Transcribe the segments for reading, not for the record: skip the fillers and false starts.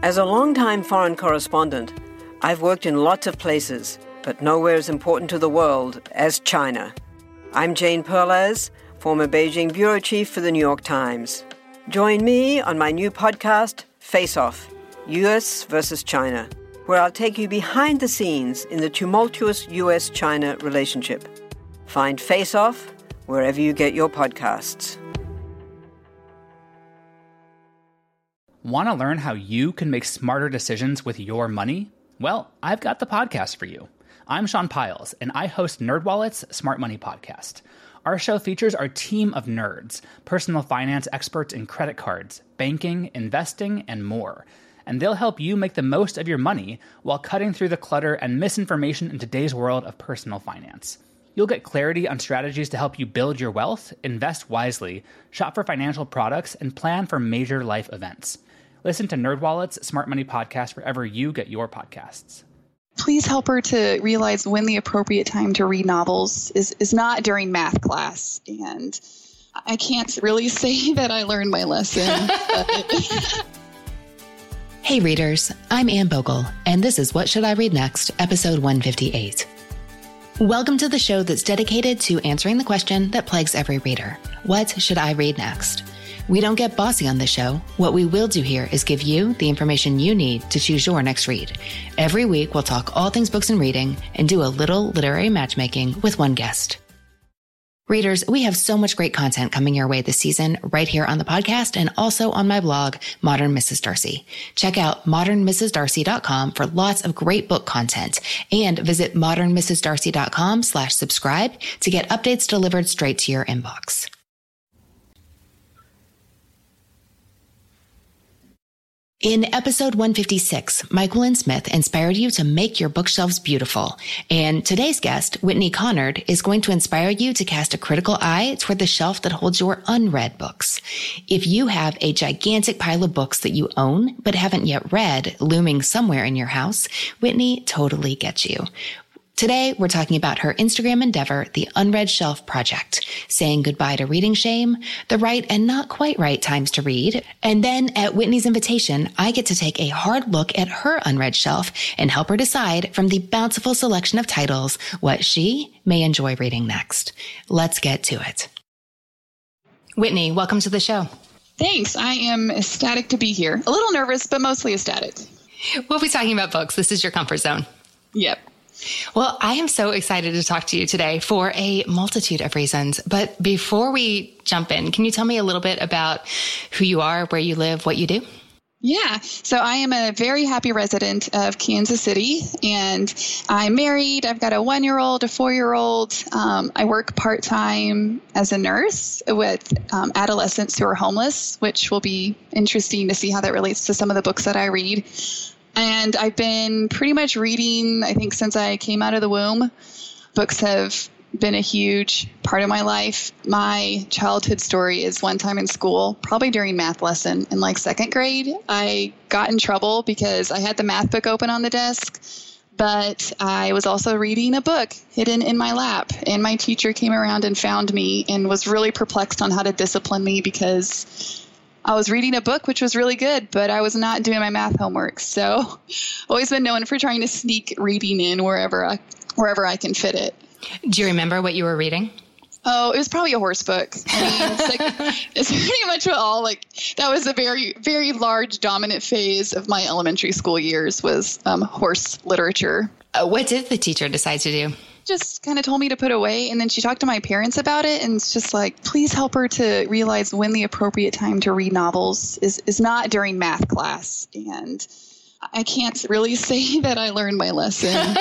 As a longtime foreign correspondent, I've worked in lots of places, but nowhere as important to the world as China. I'm Jane Perlez, former Beijing bureau chief for the New York Times. Join me on my new podcast, Face Off, U.S. versus China, where I'll take you behind the scenes in the tumultuous U.S.-China relationship. Find Face Off wherever you get your podcasts. Want to learn how you can make smarter decisions with your money? Well, I've got the podcast for you. I'm Sean Piles, and I host NerdWallet's Smart Money Podcast. Our show features our team of nerds, personal finance experts in credit cards, banking, investing, and more. And they'll help you make the most of your money while cutting through the clutter and misinformation in today's world of personal finance. You'll get clarity on strategies to help you build your wealth, invest wisely, shop for financial products, and plan for major life events. Listen to NerdWallet's Smart Money Podcast wherever you get your podcasts. Please help her to realize when the appropriate time to read novels is not during math class. And I can't really say that I learned my lesson. Hey readers, I'm Anne Bogle, and this is What Should I Read Next, episode 158. Welcome to the show that's dedicated to answering the question that plagues every reader. What should I read next? We don't get bossy on this show. What we will do here is give you the information you need to choose your next read. Every week, we'll talk all things books and reading and do a little literary matchmaking with one guest. Readers, we have so much great content coming your way this season right here on the podcast and also on my blog, Modern Mrs. Darcy. Check out modernmrsdarcy.com for lots of great book content and visit modernmrsdarcy.com/subscribe to get updates delivered straight to your inbox. In episode 156, Mike Willin-Smith inspired you to make your bookshelves beautiful. And today's guest, Whitney Conard, is going to inspire you to cast a critical eye toward the shelf that holds your unread books. If you have a gigantic pile of books that you own but haven't yet read looming somewhere in your house, Whitney totally gets you. Today, we're talking about her Instagram endeavor, the Unread Shelf Project, saying goodbye to reading shame, the right and not quite right times to read. And then at Whitney's invitation, I get to take a hard look at her unread shelf and help her decide from the bountiful selection of titles what she may enjoy reading next. Let's get to it. Whitney, welcome to the show. Thanks. I am ecstatic to be here. A little nervous, but mostly ecstatic. We'll be talking about books. This is your comfort zone. Yep. Well, I am so excited to talk to you today for a multitude of reasons. But before we jump in, can you tell me a little bit about who you are, where you live, what you do? Yeah. So I am a very happy resident of Kansas City, and I'm married. I've got a 1-year-old, a 4-year-old. I work part-time as a nurse with adolescents who are homeless, which will be interesting to see how that relates to some of the books that I read. And I've been pretty much reading, I think, since I came out of the womb. Books have been a huge part of my life. My childhood story is one time in school, probably during math lesson in like second grade, I got in trouble because I had the math book open on the desk, but I was also reading a book hidden in my lap. And my teacher came around and found me and was really perplexed on how to discipline me because I was reading a book, which was really good, but I was not doing my math homework. So always been known for trying to sneak reading in wherever I can fit it. Do you remember what you were reading? Oh, it was probably a horse book. I mean, it's pretty much that was a very, very large dominant phase of my elementary school years was horse literature. What did the teacher decide to do? Just kind of told me to put away. And then she talked to my parents about it. And it's just like, please help her to realize when the appropriate time to read novels is not during math class. And I can't really say that I learned my lesson.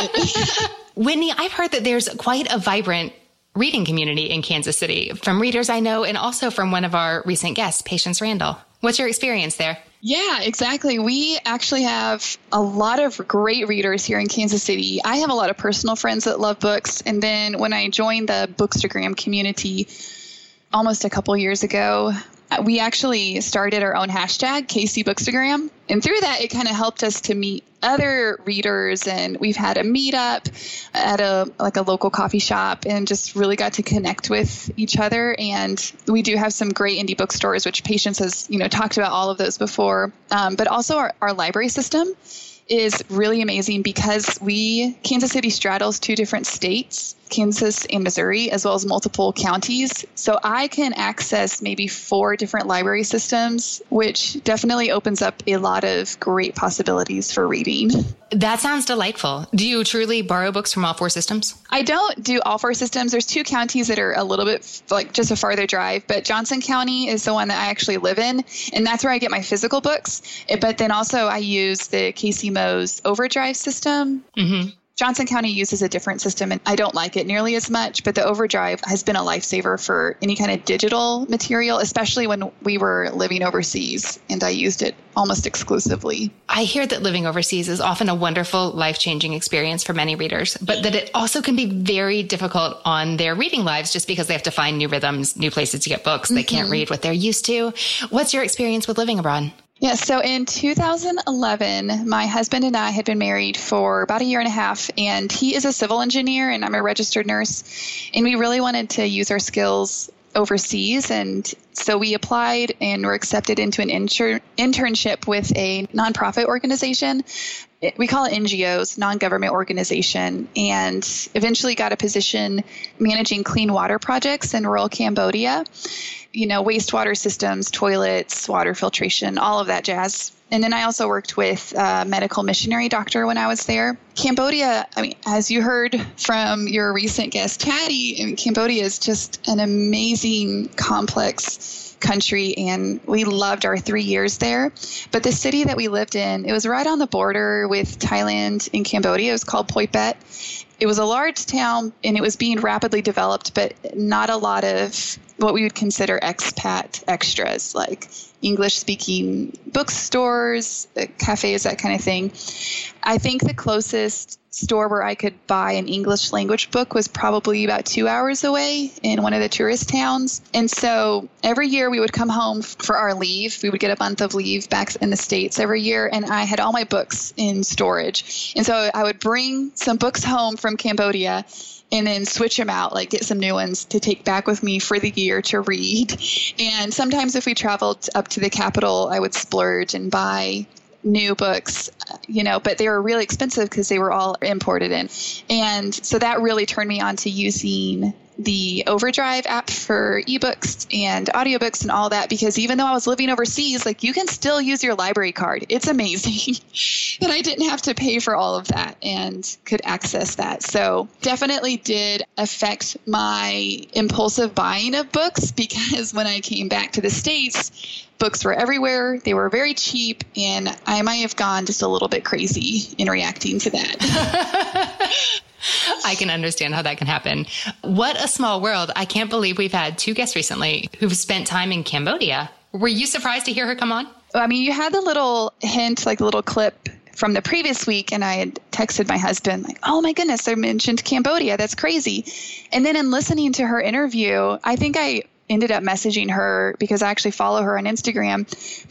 Whitney, I've heard that there's quite a vibrant reading community in Kansas City from readers I know and also from one of our recent guests, Patience Randall. What's your experience there? Yeah, exactly. We actually have a lot of great readers here in Kansas City. I have a lot of personal friends that love books. And then when I joined the Bookstagram community almost a couple years ago, we actually started our own hashtag, KC Bookstagram. And through that, it kind of helped us to meet other readers. And we've had a meetup at a local coffee shop and just really got to connect with each other. And we do have some great indie bookstores, which Patience has, talked about all of those before. But also our library system is really amazing because Kansas City straddles 2 different states, Kansas and Missouri, as well as multiple counties. So I can access maybe 4 different library systems, which definitely opens up a lot of great possibilities for reading. That sounds delightful. Do you truly borrow books from all 4 systems? I don't do all 4 systems. There's 2 counties that are a little bit just a farther drive, but Johnson County is the one that I actually live in, and that's where I get my physical books. But then also I use the Casey Mo's Overdrive system. Mm-hmm. Johnson County uses a different system, and I don't like it nearly as much, but the Overdrive has been a lifesaver for any kind of digital material, especially when we were living overseas, and I used it almost exclusively. I hear that living overseas is often a wonderful, life-changing experience for many readers, but that it also can be very difficult on their reading lives just because they have to find new rhythms, new places to get books. They can't read what they're used to. What's your experience with living abroad? Yeah, so in 2011, my husband and I had been married for about 1.5 years, and he is a civil engineer and I'm a registered nurse, and we really wanted to use our skills overseas. And so we applied and were accepted into an internship with a nonprofit organization. We call it NGOs, non-government organization, and eventually got a position managing clean water projects in rural Cambodia. Wastewater systems, toilets, water filtration, all of that jazz. And then I also worked with a medical missionary doctor when I was there. Cambodia, as you heard from your recent guest, Patty, Cambodia is just an amazing, complex country, and we loved our 3 years there. But the city that we lived in, it was right on the border with Thailand and Cambodia. It was called Phoi Phet. It was a large town, and it was being rapidly developed, but not a lot of what we would consider expat extras, like English-speaking bookstores, cafes, that kind of thing. I think the closest store where I could buy an English language book was probably about 2 hours away in one of the tourist towns. And so every year we would come home for our leave. We would get a month of leave back in the States every year, and I had all my books in storage. And so I would bring some books home from Cambodia and then switch them out, like get some new ones to take back with me for the year to read. And sometimes if we traveled up to the capital, I would splurge and buy new books, but they were really expensive because they were all imported in. And so that really turned me on to using the Overdrive app for ebooks and audiobooks and all that, because even though I was living overseas, you can still use your library card. It's amazing that I didn't have to pay for all of that and could access that. So definitely did affect my impulsive buying of books, because when I came back to the States, books were everywhere. They were very cheap, and I might have gone just a little bit crazy in reacting to that. I can understand how that can happen. What a small world. I can't believe we've had 2 guests recently who've spent time in Cambodia. Were you surprised to hear her come on? You had the little hint, the little clip from the previous week, and I had texted my husband, oh my goodness, they mentioned Cambodia. That's crazy. And then in listening to her interview, I think I ended up messaging her, because I actually follow her on Instagram.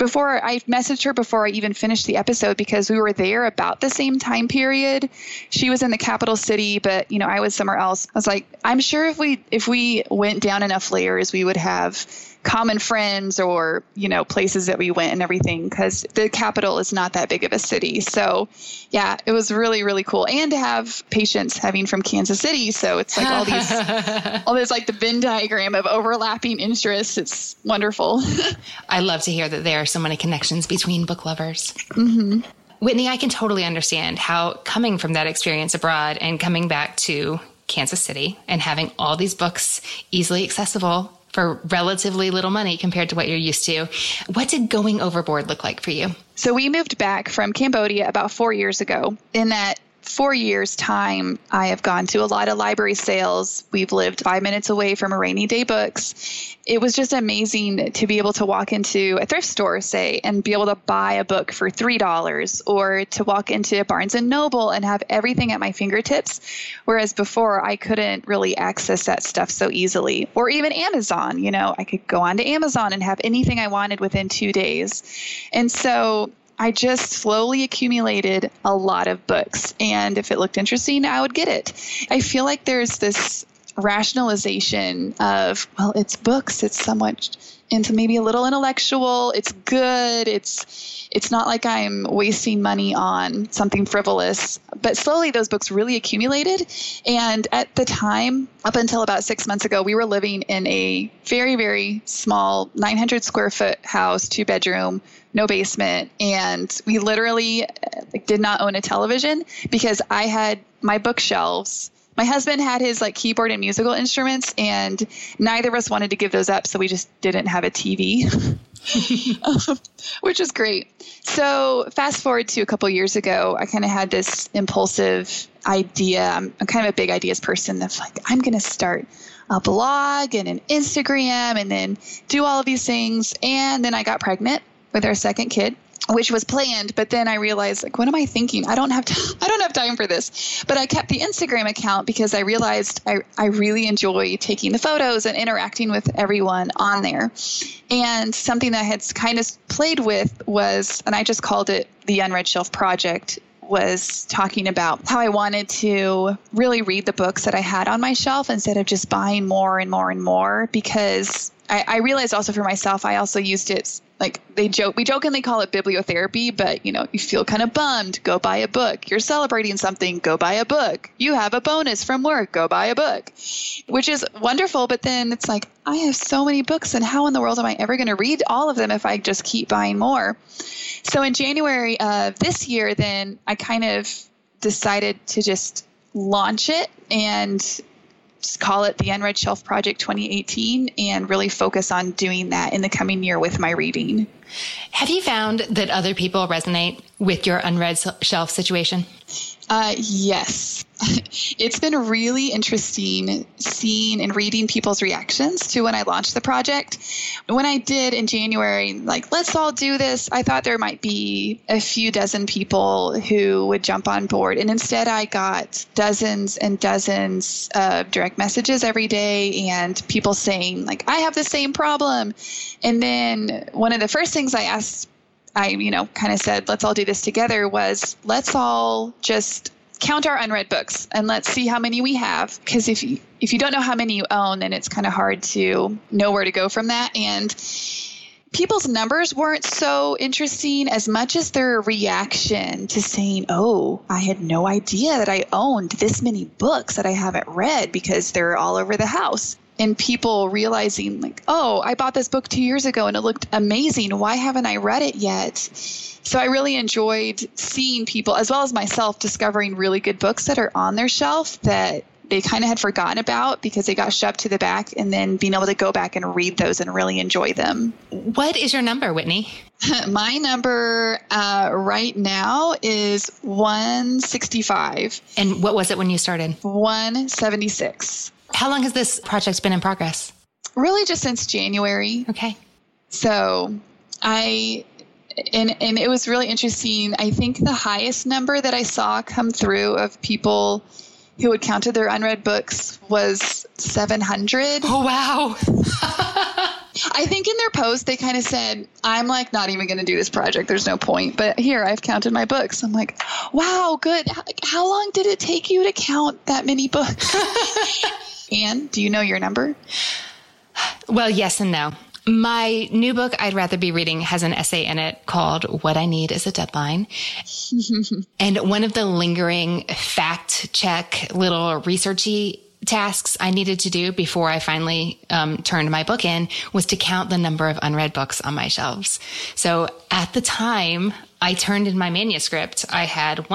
I messaged her before I even finished the episode, because we were there about the same time period. She was in the capital city, but I was somewhere else. I was like, I'm sure if we went down enough layers, we would have common friends or, places that we went and everything, because the capital is not that big of a city. So yeah, it was really, really cool. And to have Patience having from Kansas City. So it's all these, the Venn diagram of overlapping interests. It's wonderful. I love to hear that there are so many connections between book lovers. Mm-hmm. Whitney, I can totally understand how coming from that experience abroad and coming back to Kansas City and having all these books easily accessible for relatively little money compared to what you're used to. What did going overboard look like for you? So we moved back from Cambodia about 4 years ago. In that 4 years' time, I have gone to a lot of library sales. We've lived 5 minutes away from a Rainy Day Books. It was just amazing to be able to walk into a thrift store, say, and be able to buy a book for $3, or to walk into Barnes & Noble and have everything at my fingertips, whereas before I couldn't really access that stuff so easily. Or even Amazon, I could go onto Amazon and have anything I wanted within 2 days. And so I just slowly accumulated a lot of books. And if it looked interesting, I would get it. I feel like there's this rationalization of, well, it's books. It's somewhat into maybe a little intellectual. It's good. It's not like I'm wasting money on something frivolous. But slowly those books really accumulated. And at the time, up until about 6 months ago, we were living in a very, very small 900 square foot house, 2-bedroom, no basement. And we literally did not own a television because I had my bookshelves. My husband had his keyboard and musical instruments, and neither of us wanted to give those up. So we just didn't have a TV, which is great. So fast forward to a couple years ago, I kind of had this impulsive idea. I'm kind of a big ideas person of I'm going to start a blog and an Instagram and then do all of these things. And then I got pregnant with our second kid, which was planned. But then I realized, what am I thinking? I don't have time for this. But I kept the Instagram account because I realized I really enjoy taking the photos and interacting with everyone on there. And something that I had kind of played with was, and I just called it the Unread Shelf Project, was talking about how I wanted to really read the books that I had on my shelf instead of just buying more and more and more, because I realized also for myself, I also used it we jokingly call it bibliotherapy, but you feel kind of bummed, go buy a book. You're celebrating something, go buy a book. You have a bonus from work, go buy a book, which is wonderful. But then it's I have so many books, and how in the world am I ever going to read all of them if I just keep buying more? So in January of this year, then I kind of decided to just launch it and just call it the Unread Shelf Project 2018 and really focus on doing that in the coming year with my reading. Have you found that other people resonate with your unread shelf situation? Yes. It's been really interesting seeing and reading people's reactions to when I launched the project. When I did in January, let's all do this, I thought there might be a few dozen people who would jump on board. And instead I got dozens and dozens of direct messages every day and people saying I have the same problem. And then one of the first things I asked, I kind of said, let's all do this together, was let's all just count our unread books and let's see how many we have. Because if you don't know how many you own, then it's kind of hard to know where to go from that. And people's numbers weren't so interesting as much as their reaction to saying, oh, I had no idea that I owned this many books that I haven't read because they're all over the house. And people realizing oh, I bought this book 2 years ago and it looked amazing. Why haven't I read it yet? So I really enjoyed seeing people, as well as myself, discovering really good books that are on their shelf that they kind of had forgotten about because they got shoved to the back, and then being able to go back and read those and really enjoy them. What is your number, Whitney? My number right now is 165. And what was it when you started? 176. How long has this project been in progress? Really just since January. Okay. So and it was really interesting. I think the highest number that I saw come through of people who had counted their unread books was 700. Oh, wow. I think in their post, they kind of said, I'm not even going to do this project. There's no point. But here, I've counted my books. I'm wow, good. How long did it take you to count that many books? Anne, do you know your number? Well, yes and no. My new book, I'd Rather Be Reading, has an essay in it called What I Need is a Deadline. And one of the lingering fact check little researchy tasks I needed to do before I finally turned my book in was to count the number of unread books on my shelves. So at the time I turned in my manuscript, I had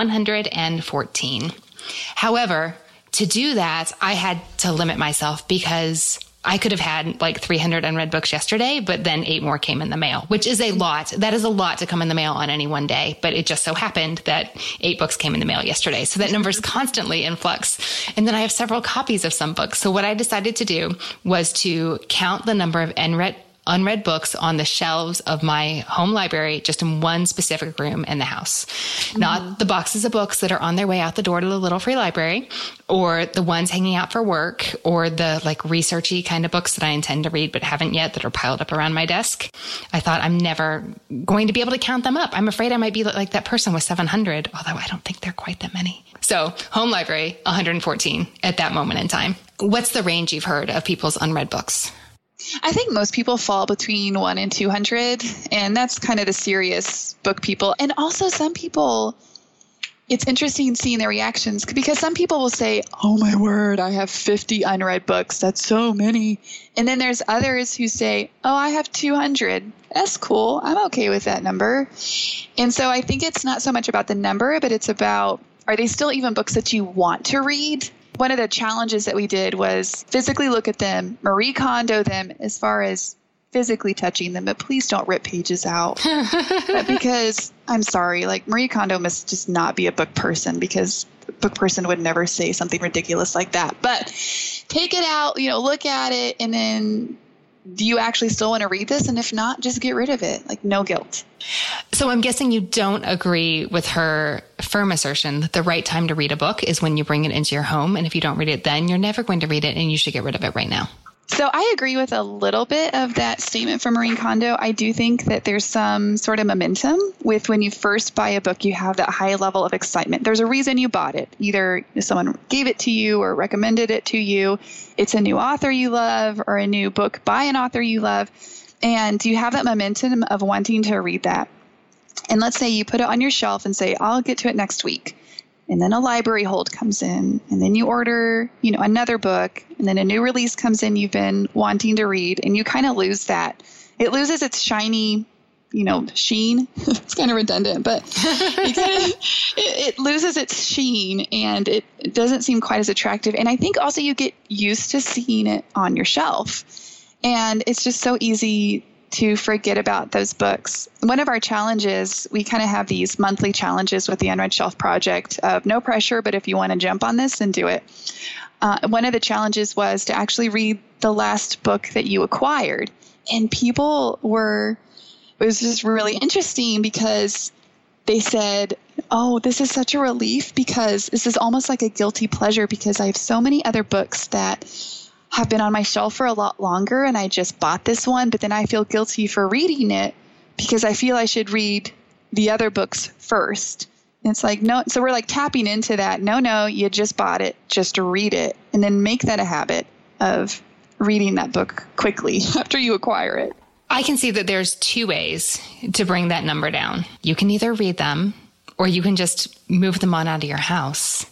114. However, to do that, I had to limit myself because I could have had like 300 unread books yesterday, but then 8 more came in the mail, which is a lot. That is a lot to come in the mail on any one day. But it just so happened that 8 books came in the mail yesterday. So that number is constantly in flux. And then I have several copies of some books. So what I decided to do was to count the number of unread books on the shelves of my home library, just in one specific room in the house. Not the boxes of books that are on their way out the door to the little free library, or the ones hanging out for work, or the like researchy kind of books that I intend to read but haven't yet that are piled up around my desk. I thought I'm never going to be able to count them up. I'm afraid I might be like that person with 700, although I don't think they're quite that many. So home library, 114 at that moment in time. What's the range you've heard of people's unread books? I think most people fall between 1 and 200, and that's kind of the serious book people. And also some people, it's interesting seeing their reactions, because some people will say, oh my word, I have 50 unread books. That's so many. And then there's others who say, oh, I have 200. That's cool. I'm okay with that number. And so I think it's not so much about the number, but it's about, are they still even books that you want to read? One of the challenges that we did was physically look at them, Marie Kondo them as far as physically touching them, but please don't rip pages out. Because I'm sorry, like Marie Kondo must just not be a book person, because a book person would never say something ridiculous like that. But take it out, look at it, and then do you actually still want to read this? And if not, just get rid of it. Like, no guilt. So I'm guessing you don't agree with her firm assertion that the right time to read a book is when you bring it into your home. And if you don't read it then, you're never going to read it, and you should get rid of it right now. So I agree with a little bit of that statement from Marie Kondo. I do think that there's some sort of momentum with when you first buy a book, you have that high level of excitement. There's a reason you bought it. Either someone gave it to you or recommended it to you. It's a new author you love, or a new book by an author you love. And you have that momentum of wanting to read that. And let's say you put it on your shelf and say, I'll get to it next week. And then a library hold comes in, and then you order, another book, and then a new release comes in you've been wanting to read, and you kind of lose that. It loses its shiny, sheen. It's kind of redundant, but it loses its sheen, and it doesn't seem quite as attractive. And I think also you get used to seeing it on your shelf, and it's just so easy to forget about those books. One of our challenges, we kind of have these monthly challenges with the Unread Shelf Project of no pressure, but if you want to jump on this, then do it. One of the challenges was to actually read the last book that you acquired. And it was just really interesting because they said, oh, this is such a relief, because this is almost like a guilty pleasure, because I have so many other books that have been on my shelf for a lot longer, and I just bought this one, but then I feel guilty for reading it because I feel I should read the other books first. And it's like, no, so we're like tapping into that. No, you just bought it, just to read it, and then make that a habit of reading that book quickly after you acquire it. I can see that there's 2 ways to bring that number down. You can either read them, or you can just move them on out of your house.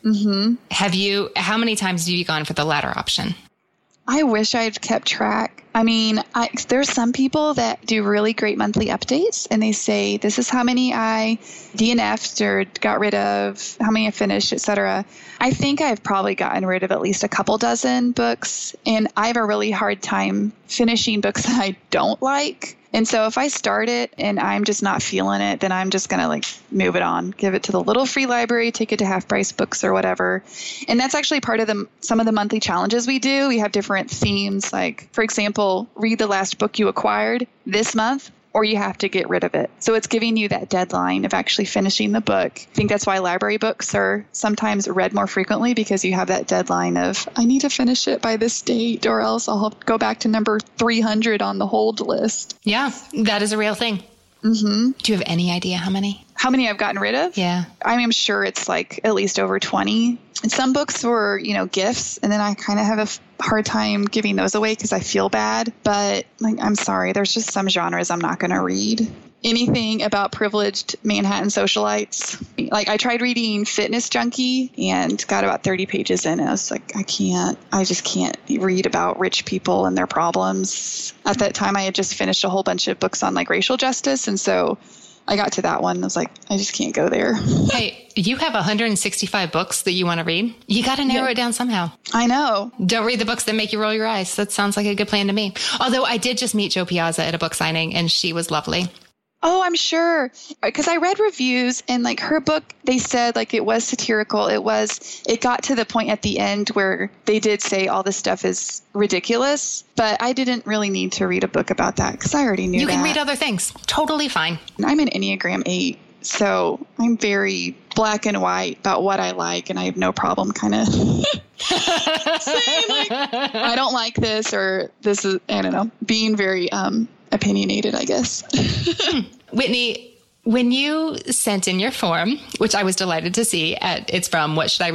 Mm-hmm. How many times have you gone for the latter option? I wish I'd kept track. I mean, there's some people that do really great monthly updates, and they say, this is how many I DNF'd or got rid of, how many I finished, etc. I think I've probably gotten rid of at least a couple dozen books, and I have a really hard time finishing books that I don't like. And so if I start it and I'm just not feeling it, then I'm just going to move it on, give it to the little free library, take it to Half Price Books or whatever. And that's actually part of some of the monthly challenges we do. We have different themes, like, for example, read the last book you acquired this month, or you have to get rid of it. So it's giving you that deadline of actually finishing the book. I think that's why library books are sometimes read more frequently, because you have that deadline of, I need to finish it by this date, or else I'll go back to number 300 on the hold list. Yeah, that is a real thing. Mm-hmm. Do you have any idea how many? How many I've gotten rid of? Yeah. I'm sure it's at least over 20. And some books were, gifts. And then I kind of have a hard time giving those away because I feel bad. But I'm sorry, there's just some genres I'm not going to read. Anything about privileged Manhattan socialites. I tried reading Fitness Junkie and got about 30 pages in. And I was like, I just can't read about rich people and their problems. At that time, I had just finished a whole bunch of books on racial justice. And so I got to that one. I was like, I just can't go there. Hey, you have 165 books that you want to read. You got to narrow it down somehow. I know. Don't read the books that make you roll your eyes. That sounds like a good plan to me. Although I did just meet Jo Piazza at a book signing and she was lovely. Oh, I'm sure. Because I read reviews and like her book, they said like it was satirical. It got to the point at the end where they did say all this stuff is ridiculous, but I didn't really need to read a book about that because I already knew that. You can read other things. Totally fine. I'm an Enneagram 8, so I'm very black and white about what I like, and I have no problem kind of saying like, I don't like this or this is, I don't know, being very opinionated, I guess. Whitney, when you sent in your form, which I was delighted to see it's from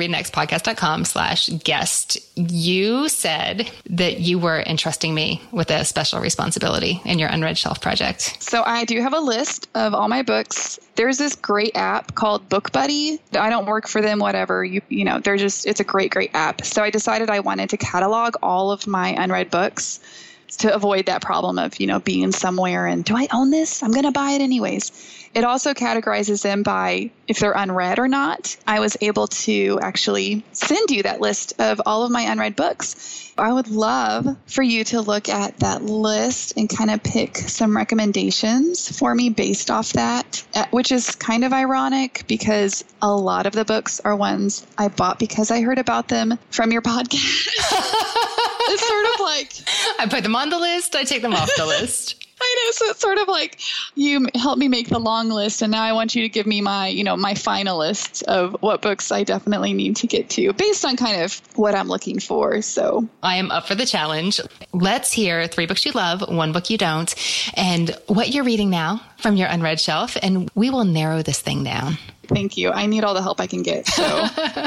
whatshouldireadnextpodcast.com/guest, you said that you were entrusting me with a special responsibility in your Unread Shelf project. So I do have a list of all my books. There's this great app called BookBuddy. I don't work for them, whatever. You know, it's a great app. So I decided I wanted to catalog all of my unread books to avoid that problem of, being somewhere and do I own this? I'm going to buy it anyways. It also categorizes them by if they're unread or not. I was able to actually send you that list of all of my unread books. I would love for you to look at that list and kind of pick some recommendations for me based off that, which is kind of ironic because a lot of the books are ones I bought because I heard about them from your podcast. It's sort of like I put them on the list. I take them off the list. I know. So it's sort of like you helped me make the long list. And now I want you to give me my, my final list of what books I definitely need to get to based on kind of what I'm looking for. So I am up for the challenge. Let's hear 3 books you love, 1 book you don't, and what you're reading now from your unread shelf. And we will narrow this thing down. Thank you. I need all the help I can get. So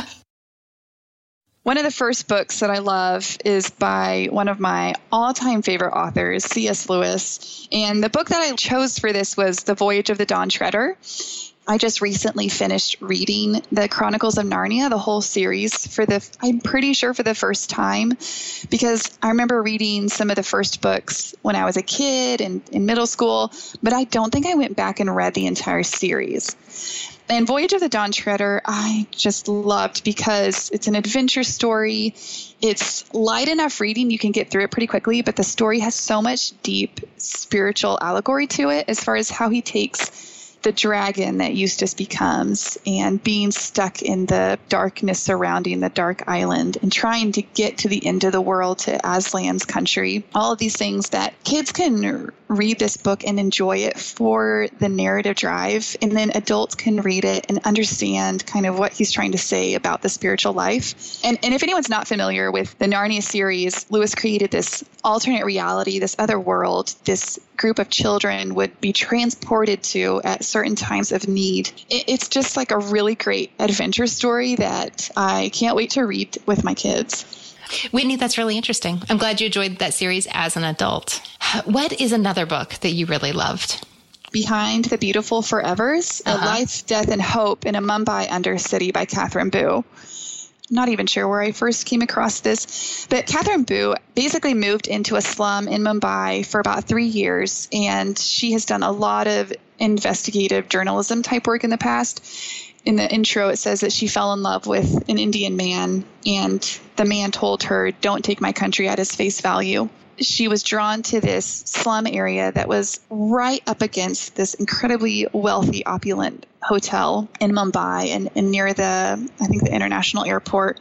one of the first books that I love is by one of my all-time favorite authors, C.S. Lewis. And the book that I chose for this was The Voyage of the Dawn Treader. I just recently finished reading the Chronicles of Narnia, the whole series, I'm pretty sure for the first time, because I remember reading some of the first books when I was a kid and in middle school, but I don't think I went back and read the entire series. And Voyage of the Dawn Treader, I just loved because it's an adventure story. It's light enough reading. You can get through it pretty quickly, but the story has so much deep spiritual allegory to it as far as how he takes the dragon that Eustace becomes and being stuck in the darkness surrounding the dark island and trying to get to the end of the world, to Aslan's country. All of these things that kids can read this book and enjoy it for the narrative drive, and then adults can read it and understand kind of what he's trying to say about the spiritual life. And if anyone's not familiar with the Narnia series, Lewis created this alternate reality, this other world, this group of children would be transported to at certain times of need. It's just like a really great adventure story that I can't wait to read with my kids. Whitney, that's really interesting. I'm glad you enjoyed that series as an adult. What is another book that you really loved? Behind the Beautiful Forevers, A Life, Death, and Hope in a Mumbai Undercity by Catherine Boo. I'm not even sure where I first came across this, but Catherine Boo basically moved into a slum in Mumbai for about 3 years, and she has done a lot of investigative journalism type work in the past. In the intro, it says that she fell in love with an Indian man, and the man told her, "Don't take my country at his face value." She was drawn to this slum area that was right up against this incredibly wealthy, opulent hotel in Mumbai and near the international airport.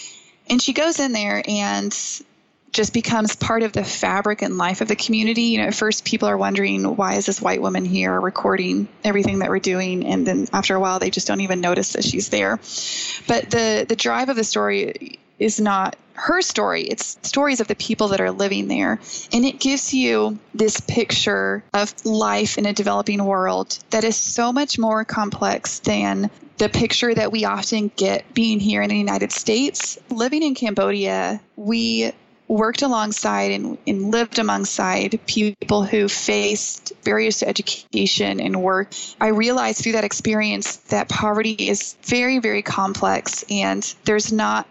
And she goes in there and just becomes part of the fabric and life of the community. At first people are wondering, why is this white woman here recording everything that we're doing? And then after a while, they just don't even notice that she's there. But the drive of the story is not her story. It's stories of the people that are living there. And it gives you this picture of life in a developing world that is so much more complex than the picture that we often get being here in the United States. Living in Cambodia, we worked alongside and lived alongside people who faced barriers to education and work. I realized through that experience that poverty is very, very complex, and there's not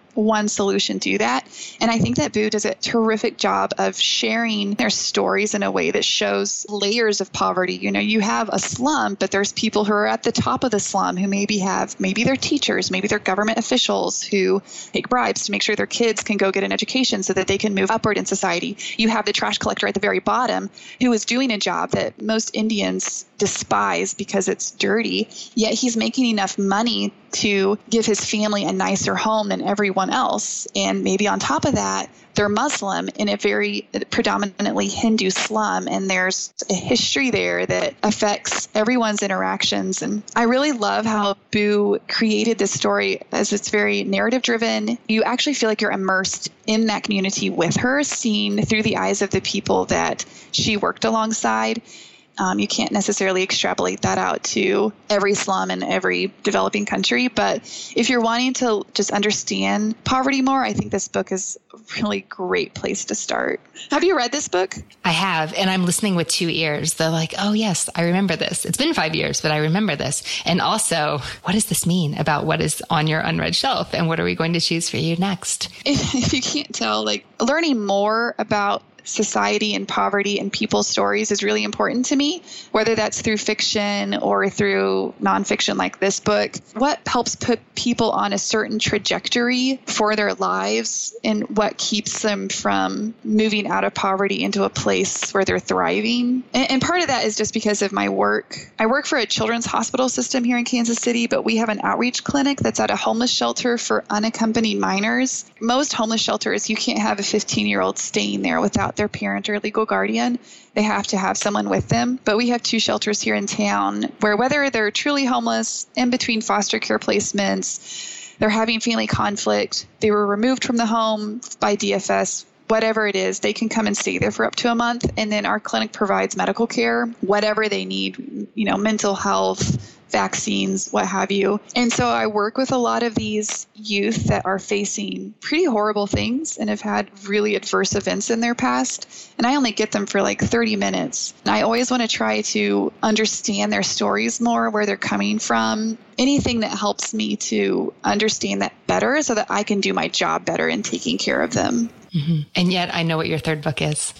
one solution do that. And I think that Boo does a terrific job of sharing their stories in a way that shows layers of poverty. You know, you have a slum, but there's people who are at the top of the slum who maybe they're teachers, maybe they're government officials who take bribes to make sure their kids can go get an education so that they can move upward in society. You have the trash collector at the very bottom who is doing a job that most Indians despise because it's dirty, yet he's making enough money to give his family a nicer home than everyone else. And maybe on top of that, they're Muslim in a very predominantly Hindu slum, and there's a history there that affects everyone's interactions. And I really love how Boo created this story, as it's very narrative driven. You actually feel like you're immersed in that community with her, seen through the eyes of the people that she worked alongside. You can't necessarily extrapolate that out to every slum in every developing country. But if you're wanting to just understand poverty more, I think this book is a really great place to start. Have you read this book? I have, and I'm listening with two ears. They're like, oh, yes, I remember this. It's been 5 years, but I remember this. And also, what does this mean about what is on your unread shelf? And what are we going to choose for you next? If you can't tell, like learning more about society and poverty and people's stories is really important to me, whether that's through fiction or through nonfiction like this book. What helps put people on a certain trajectory for their lives and what keeps them from moving out of poverty into a place where they're thriving. And part of that is just because of my work. I work for a children's hospital system here in Kansas City, but we have an outreach clinic that's at a homeless shelter for unaccompanied minors. Most homeless shelters, you can't have a 15-year-old staying there without their parent or legal guardian. They have to have someone with them. But we have 2 shelters here in town where whether they're truly homeless, in between foster care placements, they're having family conflict, they were removed from the home by DFS, whatever it is, they can come and stay there for up to a month. And then our clinic provides medical care, whatever they need, mental health, vaccines, what have you. And so I work with a lot of these youth that are facing pretty horrible things and have had really adverse events in their past. And I only get them for like 30 minutes. And I always want to try to understand their stories more, where they're coming from, anything that helps me to understand that better so that I can do my job better in taking care of them. Mm-hmm. And yet I know what your third book is.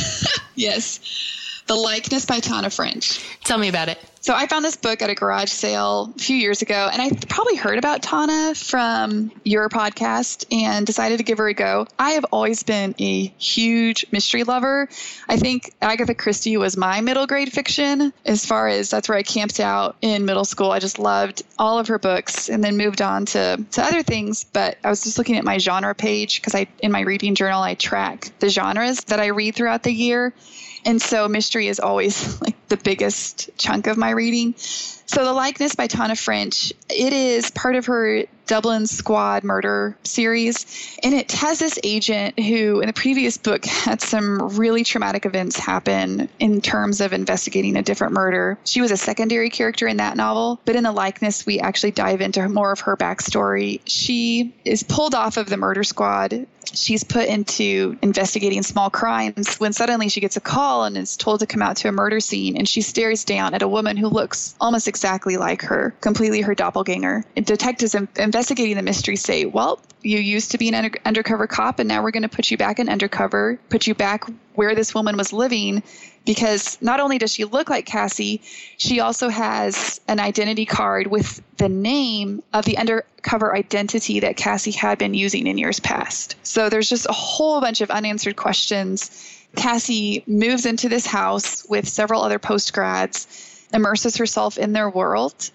Yes. The Likeness by Tana French. Tell me about it. So I found this book at a garage sale a few years ago, and I probably heard about Tana from your podcast and decided to give her a go. I have always been a huge mystery lover. I think Agatha Christie was my middle grade fiction, as far as that's where I camped out in middle school. I just loved all of her books and then moved on to other things. But I was just looking at my genre page because in my reading journal, I track the genres that I read throughout the year. And so mystery is always like the biggest chunk of my reading. So The Likeness by Tana French, it is part of her Dublin Squad murder series. And it has this agent who in the previous book had some really traumatic events happen in terms of investigating a different murder. She was a secondary character in that novel, but in The Likeness, we actually dive into more of her backstory. She is pulled off of the murder squad. She's put into investigating small crimes when suddenly she gets a call and is told to come out to a murder scene. And she stares down at a woman who looks almost exactly like her, completely her doppelganger. And detectives investigating the mystery say, well, you used to be an undercover cop, and now we're going to put you back in undercover, put you back where this woman was living, because not only does she look like Cassie, she also has an identity card with the name of the undercover identity that Cassie had been using in years past. So there's just a whole bunch of unanswered questions. Cassie moves into this house with several other postgrads, immerses herself in their world.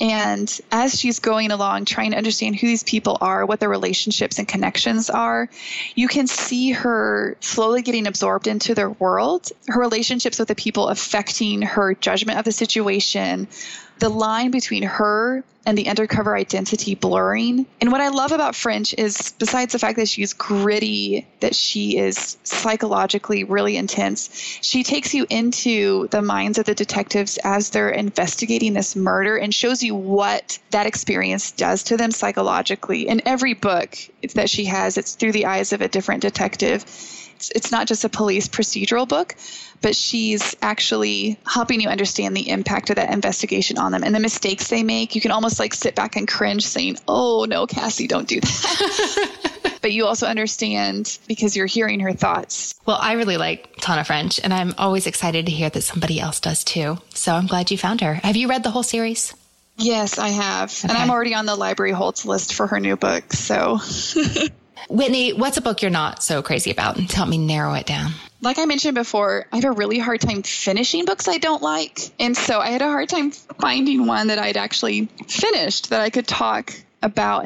And as she's going along, trying to understand who these people are, what their relationships and connections are, you can see her slowly getting absorbed into their world, her relationships with the people affecting her judgment of the situation, the line between her and the undercover identity blurring. And what I love about French is, besides the fact that she's gritty, that she is psychologically really intense, she takes you into the minds of the detectives as they're investigating this murder and shows you what that experience does to them psychologically. In every book that she has, it's through the eyes of a different detective. it's not just a police procedural book, but she's actually helping you understand the impact of that investigation on them and the mistakes they make. You can almost like sit back and cringe saying, oh no, Cassie, don't do that. But you also understand because you're hearing her thoughts. Well, I really like Tana French, and I'm always excited to hear that somebody else does too. So I'm glad you found her. Have you read the whole series? Yes, I have. Okay. And I'm already on the Library Holtz list for her new book. So Whitney, what's a book you're not so crazy about? And help me narrow it down. like I mentioned before, I have a really hard time finishing books I don't like. And so I had a hard time finding one that I'd actually finished that I could talk about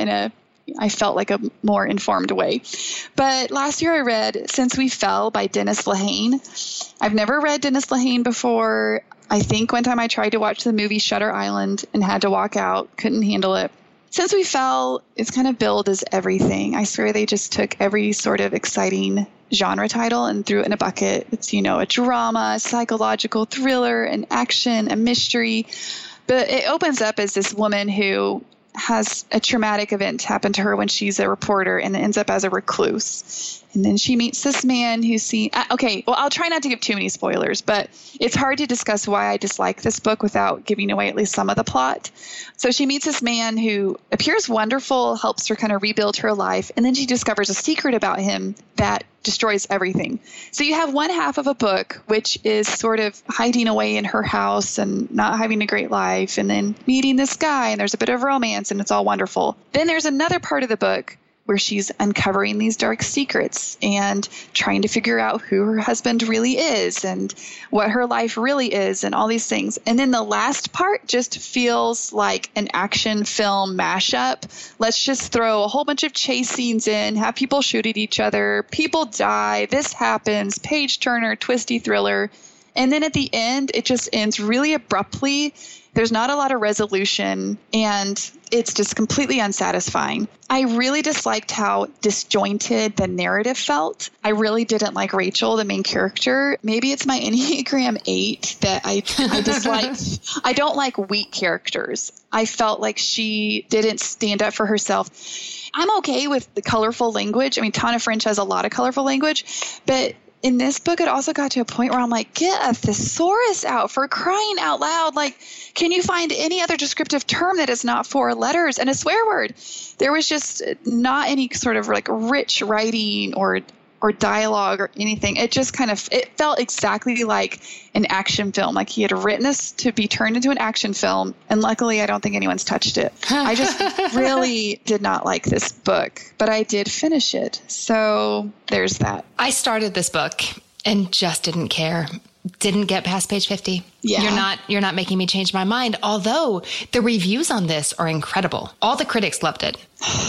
I felt like a more informed way. But last year I read Since We Fell by Dennis Lehane. I've never read Dennis Lehane before. I think one time I tried to watch the movie Shutter Island and had to walk out, couldn't handle it. Since We Fell is kind of billed as everything. I swear they just took every sort of exciting genre title and threw it in a bucket. It's, a drama, a psychological thriller, an action, a mystery. But it opens up as this woman who has a traumatic event happen to her when she's a reporter and ends up as a recluse. And then she meets this man who's seen... Okay, well, I'll try not to give too many spoilers, but it's hard to discuss why I dislike this book without giving away at least some of the plot. So she meets this man who appears wonderful, helps her kind of rebuild her life, and then she discovers a secret about him that destroys everything. So you have one half of a book, which is sort of hiding away in her house and not having a great life, and then meeting this guy, and there's a bit of romance, and it's all wonderful. Then there's another part of the book where she's uncovering these dark secrets and trying to figure out who her husband really is and what her life really is and all these things. And then the last part just feels like an action film mashup. Let's just throw a whole bunch of chase scenes in, have people shoot at each other, people die, this happens, page turner, twisty thriller. And then at the end, it just ends really abruptly. There's not a lot of resolution, and it's just completely unsatisfying. I really disliked how disjointed the narrative felt. I really didn't like Rachel, the main character. Maybe it's my Enneagram 8 that I dislike. I don't like weak characters. I felt like she didn't stand up for herself. I'm okay with the colorful language. I mean, Tana French has a lot of colorful language, but in this book, it also got to a point where I'm like, get a thesaurus out, for crying out loud. Like, can you find any other descriptive term that is not 4 letters and a swear word? There was just not any sort of like rich writing or dialogue or anything. It just it felt exactly like an action film. Like he had written this to be turned into an action film. And luckily, I don't think anyone's touched it. I just really did not like this book, but I did finish it. So there's that. I started this book and just didn't care. Didn't get past page 50. Yeah. You're not making me change my mind. Although the reviews on this are incredible. All the critics loved it.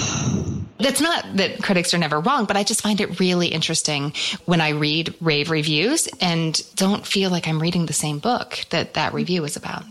That's not that critics are never wrong, but I just find it really interesting when I read rave reviews and don't feel like I'm reading the same book that review is about.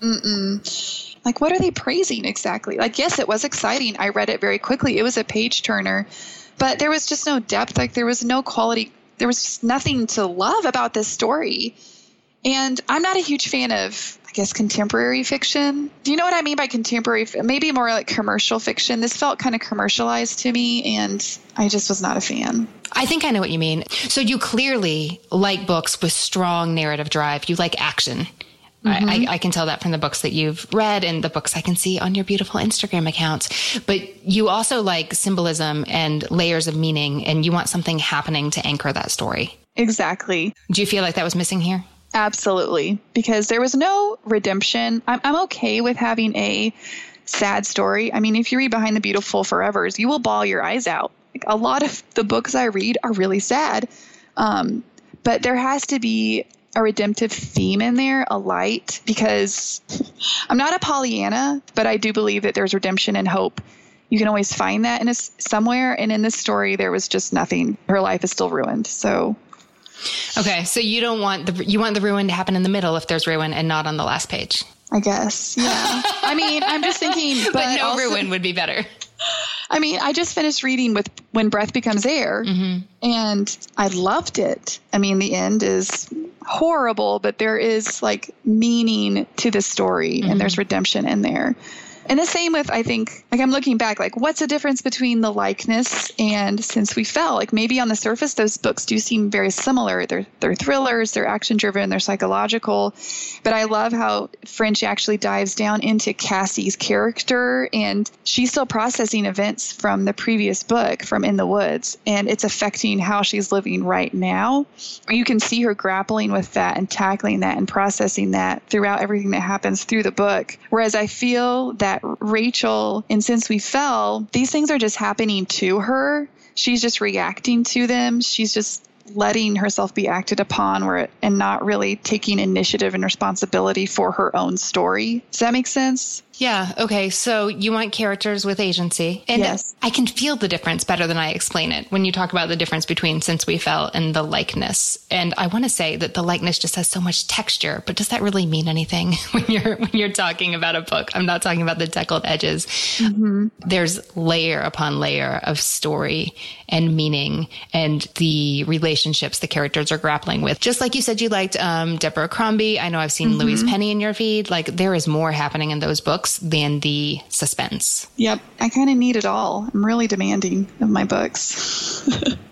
Like, what are they praising exactly? Like, yes, it was exciting. I read it very quickly. It was a page turner, but there was just no depth. Like, there was no quality. There was just nothing to love about this story. And I'm not a huge fan of, I guess, contemporary fiction. Do you know what I mean by contemporary? Maybe more like commercial fiction. This felt kind of commercialized to me, and I just was not a fan. I think I know what you mean. So you clearly like books with strong narrative drive. You like action. Mm-hmm. I can tell that from the books that you've read and the books I can see on your beautiful Instagram accounts. But you also like symbolism and layers of meaning, and you want something happening to anchor that story. Exactly. Do you feel like that was missing here? Absolutely. Because there was no redemption. I'm okay with having a sad story. I mean, if you read Behind the Beautiful Forevers, you will bawl your eyes out. Like, a lot of the books I read are really sad. But there has to be a redemptive theme in there, a light, because I'm not a Pollyanna, but I do believe that there's redemption and hope. You can always find that somewhere. And in this story, there was just nothing. Her life is still ruined. So. Okay. So you don't want you want the ruin to happen in the middle if there's ruin and not on the last page. I guess. Yeah. I mean, I'm just thinking, but no also, ruin would be better. I mean, I just finished reading with When Breath Becomes Air, and I loved it. I mean, the end is horrible, but there is like meaning to the story, and there's redemption in there. And the same with, I think, like I'm looking back, like what's the difference between The Likeness and Since We Fell? Like maybe on the surface, those books do seem very similar. They're thrillers, they're action driven, they're psychological. But I love how French actually dives down into Cassie's character, and she's still processing events from the previous book, from In the Woods, and it's affecting how she's living right now. You can see her grappling with that and tackling that and processing that throughout everything that happens through the book. Whereas I feel that Rachel, and Since We Fell, these things are just happening to her. She's just reacting to them. She's just letting herself be acted upon and not really taking initiative and responsibility for her own story. Does that make sense? Yeah. Okay. So you want characters with agency. And yes. I can feel the difference better than I explain it when you talk about the difference between Since We Fell and The Likeness. And I want to say that The Likeness just has so much texture, but does that really mean anything when you're talking about a book? I'm not talking about the deckled edges. Mm-hmm. There's layer upon layer of story and meaning and the relationships the characters are grappling with. Just like you said, you liked Deborah Crombie. I know I've seen Louise Penny in your feed. Like there is more happening in those books than the suspense. Yep. I kind of need it all. I'm really demanding of my books.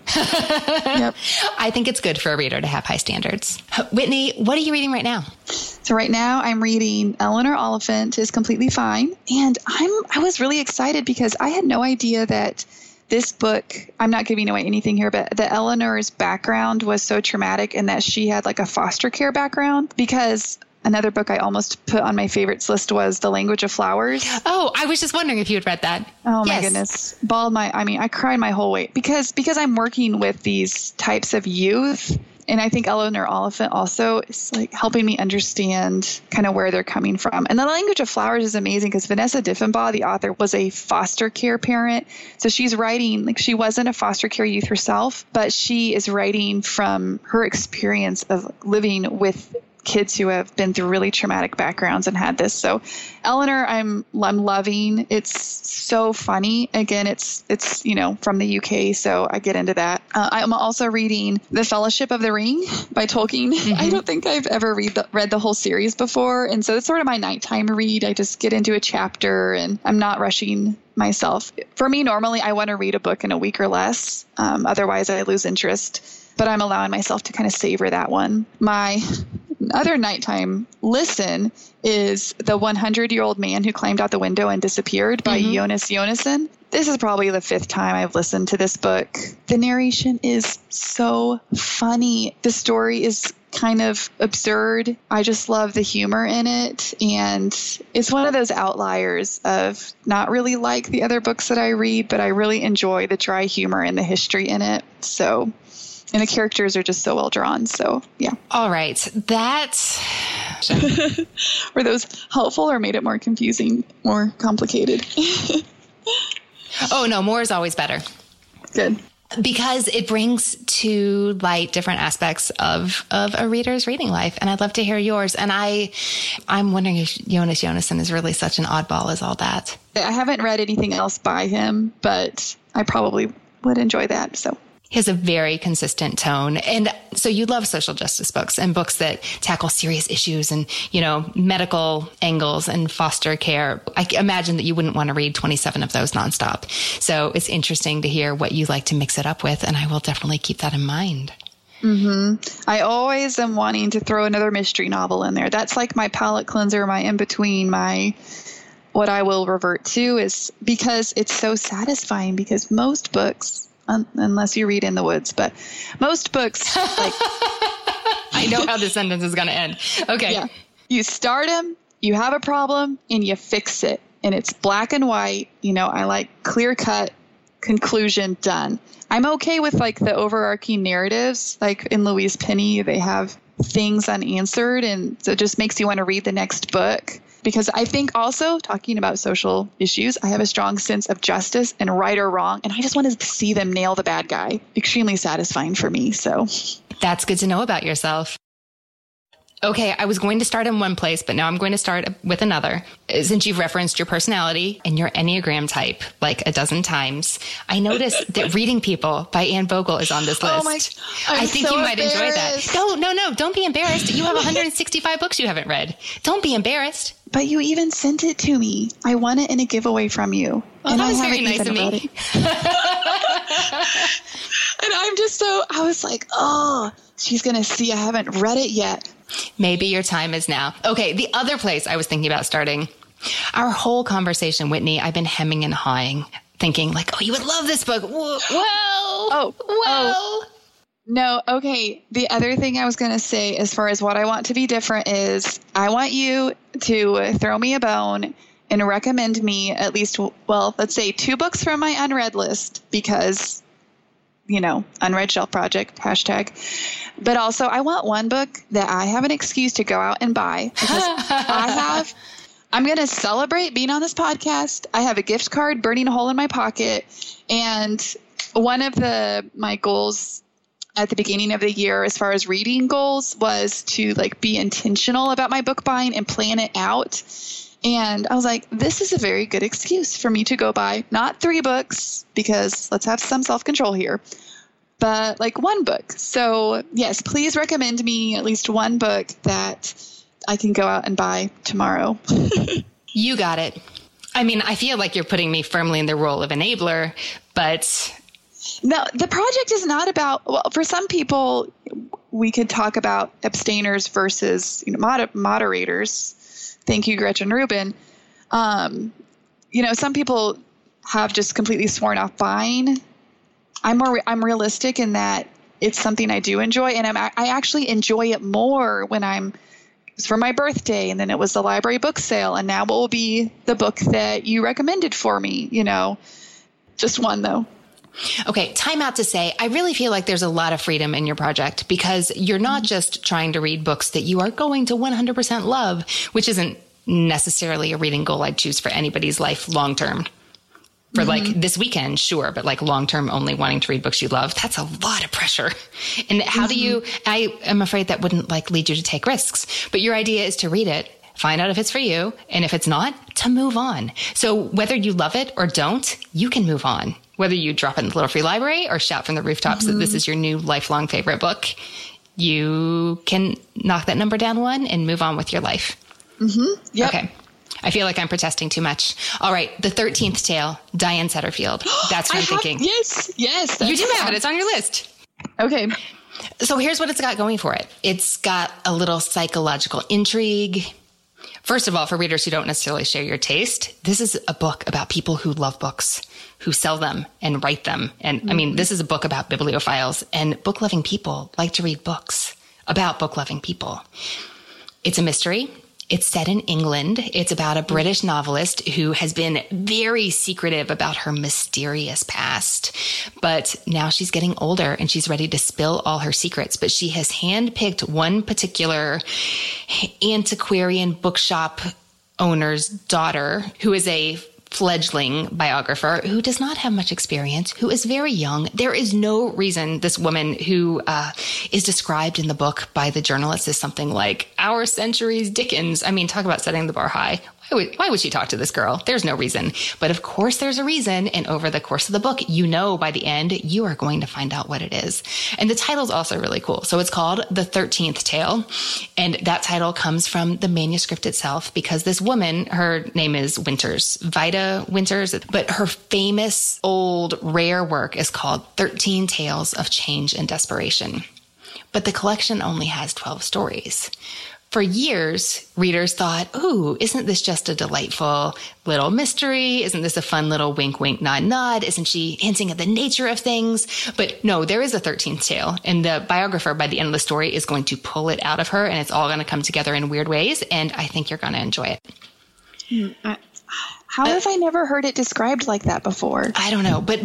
Yep. I think it's good for a reader to have high standards. Whitney, what are you reading right now? So right now I'm reading Eleanor Oliphant is Completely Fine. And I was really excited because I had no idea that this book, I'm not giving away anything here, but that Eleanor's background was so traumatic and that she had like a foster care background, because another book I almost put on my favorites list was The Language of Flowers. Oh, I was just wondering if you had read that. Oh my goodness. I cried my whole weight because I'm working with these types of youth. And I think Eleanor Oliphant also is like helping me understand kind of where they're coming from. And The Language of Flowers is amazing because Vanessa Diffenbaugh, the author, was a foster care parent. So she's writing, like she wasn't a foster care youth herself, but she is writing from her experience of living with kids who have been through really traumatic backgrounds and had this. So Eleanor, I'm loving. It's so funny. Again, it's from the UK, so I get into that. I'm also reading The Fellowship of the Ring by Tolkien. Mm-hmm. I don't think I've ever read the whole series before, and so it's sort of my nighttime read. I just get into a chapter, and I'm not rushing myself. For me, normally I want to read a book in a week or less. Otherwise, I lose interest. But I'm allowing myself to kind of savor that one. My other nighttime listen is The 100-Year-Old Man Who Climbed Out the Window and Disappeared by Jonas Jonasson. This is probably the 5th time I've listened to this book. The narration is so funny. The story is kind of absurd. I just love the humor in it. And it's one of those outliers of not really like the other books that I read, but I really enjoy the dry humor and the history in it. So... and the characters are just so well drawn. So, yeah. All right. Were those helpful or made it more confusing, more complicated? Oh, no. More is always better. Good. Because it brings to light different aspects of a reader's reading life. And I'd love to hear yours. And I'm wondering if Jonas Jonasson is really such an oddball as all that. I haven't read anything else by him, but I probably would enjoy that. So. He has a very consistent tone. And so you love social justice books and books that tackle serious issues and, medical angles and foster care. I imagine that you wouldn't want to read 27 of those nonstop. So it's interesting to hear what you like to mix it up with. And I will definitely keep that in mind. Mm-hmm. I always am wanting to throw another mystery novel in there. That's like my palate cleanser, my in-between, what I will revert to is because it's so satisfying because most books... unless you read In the Woods, but most books, like... I know how this sentence is going to end. Okay. Yeah. You start them, you have a problem, and you fix it. And it's black and white. I like clear-cut, conclusion, done. I'm okay with, like, the overarching narratives. Like, in Louise Penny, they have things unanswered, and so it just makes you want to read the next book. Because I think also, talking about social issues, I have a strong sense of justice and right or wrong. And I just wanted to see them nail the bad guy. Extremely satisfying for me. So that's good to know about yourself. Okay, I was going to start in one place, but now I'm going to start with another. Since you've referenced your personality and your Enneagram type like a dozen times, I noticed that Reading People by Anne Vogel is on this list. Oh my, I think so you might enjoy that. No, don't be embarrassed. You have 165 books you haven't read. Don't be embarrassed. But you even sent it to me. I won it in a giveaway from you. Well, and that was I very nice of me. And I'm just I was like, oh, she's going to see I haven't read it yet. Maybe your time is now. Okay, the other place I was thinking about starting, our whole conversation, Whitney, I've been hemming and hawing, thinking like, oh, you would love this book. No, okay. The other thing I was going to say as far as what I want to be different is I want you to throw me a bone and recommend me at least, well, let's say 2 books from my unread list because, unread shelf project, hashtag. But also I want 1 book that I have an excuse to go out and buy because I'm going to celebrate being on this podcast. I have a gift card burning a hole in my pocket. And one of my goals at the beginning of the year, as far as reading goals, was to be intentional about my book buying and plan it out. And I was like, this is a very good excuse for me to go buy not 3 books, because let's have some self-control here, but 1 book. So yes, please recommend me at least 1 book that I can go out and buy tomorrow. You got it. I mean, I feel like you're putting me firmly in the role of enabler, but... No, the project is not about, well, for some people, we could talk about abstainers versus moderators. Thank you, Gretchen Rubin. Some people have just completely sworn off buying. I'm realistic in that it's something I do enjoy, and I actually enjoy it more when it's for my birthday, and then it was the library book sale, and now it will be the book that you recommended for me, just 1 though. Okay, time out to say, I really feel like there's a lot of freedom in your project because you're not just trying to read books that you are going to 100% love, which isn't necessarily a reading goal I'd choose for anybody's life long term. For this weekend, sure, but long term only wanting to read books you love, that's a lot of pressure. And how do you, I am afraid that wouldn't lead you to take risks, but your idea is to read it, find out if it's for you, and if it's not, to move on. So whether you love it or don't, you can move on. Whether you drop it in the Little Free Library or shout from the rooftops that this is your new lifelong favorite book, you can knock that number down 1 and move on with your life. Yep. Okay. I feel like I'm protesting too much. All right. The 13th Tale, Diane Setterfield. That's what I'm thinking. Yes. You do have it. It's on your list. Okay. So here's what it's got going for it. It's got a little psychological intrigue. First of all, for readers who don't necessarily share your taste, this is a book about people who love books, who sell them and write them. And I mean, this is a book about bibliophiles, and book-loving people like to read books about book-loving people. It's a mystery. It's set in England. It's about a British novelist who has been very secretive about her mysterious past. But now she's getting older and she's ready to spill all her secrets. But she has handpicked one particular antiquarian bookshop owner's daughter, who is a fledgling biographer who does not have much experience, who is very young. There is no reason this woman, who is described in the book by the journalist as something like our century's Dickens. I mean, talk about setting the bar high. Why would she talk to this girl? There's no reason. But of course there's a reason. And over the course of the book, by the end, you are going to find out what it is. And the title's also really cool. So it's called The 13th Tale. And that title comes from the manuscript itself, because this woman, her name is Winters, Vida Winters, but her famous old rare work is called 13 Tales of Change and Desperation. But the collection only has 12 stories. For years, readers thought, ooh, isn't this just a delightful little mystery? Isn't this a fun little wink, wink, nod, nod? Isn't she hinting at the nature of things? But no, there is a 13th tale. And the biographer, by the end of the story, is going to pull it out of her, and it's all going to come together in weird ways. And I think you're going to enjoy it. How have I never heard it described like that before? I don't know. But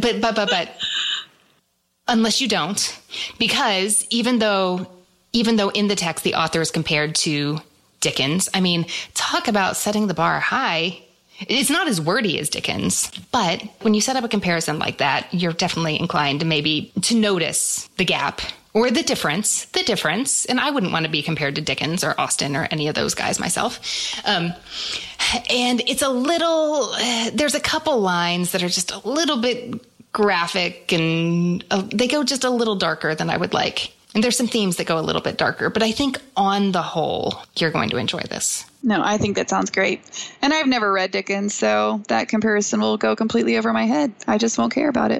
unless you don't, because even though in the text the author is compared to Dickens, I mean, talk about setting the bar high. It's not as wordy as Dickens, but when you set up a comparison like that, you're definitely inclined to maybe to notice the gap or the difference. And I wouldn't want to be compared to Dickens or Austen or any of those guys myself. And it's there's a couple lines that are just a little bit graphic, and they go just a little darker than I would like. And there's some themes that go a little bit darker, but I think on the whole, you're going to enjoy this. No, I think that sounds great. And I've never read Dickens, so that comparison will go completely over my head. I just won't care about it.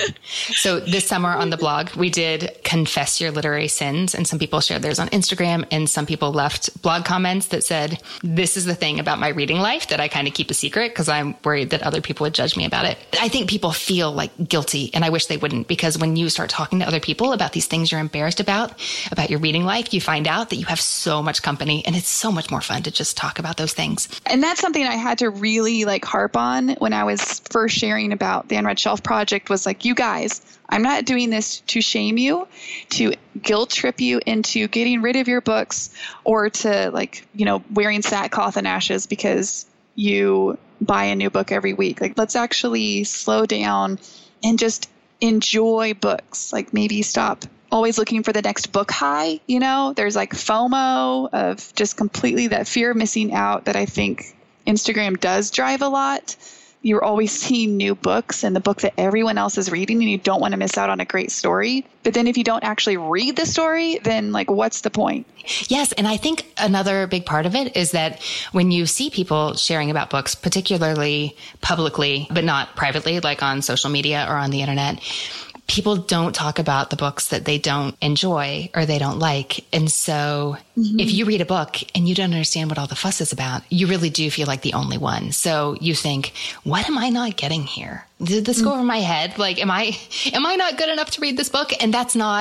So this summer on the blog, we did Confess Your Literary Sins, and some people shared theirs on Instagram, and some people left blog comments that said, this is the thing about my reading life that I kind of keep a secret because I'm worried that other people would judge me about it. I think people feel like guilty, and I wish they wouldn't, because when you start talking to other people about these things you're embarrassed about your reading life, you find out that you have so much company, and it's so much more fun to just talk about those things. And that's something I had to really harp on when I was first sharing about the Unread Shelf Project was you guys, I'm not doing this to shame you, to guilt trip you into getting rid of your books or to wearing sackcloth and ashes because you buy a new book every week. Let's actually slow down and just enjoy books. Maybe stop always looking for the next book high. There's FOMO of just completely that fear of missing out that I think Instagram does drive a lot. You're always seeing new books and the book that everyone else is reading, and you don't want to miss out on a great story. But then if you don't actually read the story, then what's the point? Yes. And I think another big part of it is that when you see people sharing about books, particularly publicly, but not privately, on social media or on the internet, people don't talk about the books that they don't enjoy or they don't like. And so if you read a book and you don't understand what all the fuss is about, you really do feel like the only one. So you think, what am I not getting here? Did this go over my head? Am I not good enough to read this book? And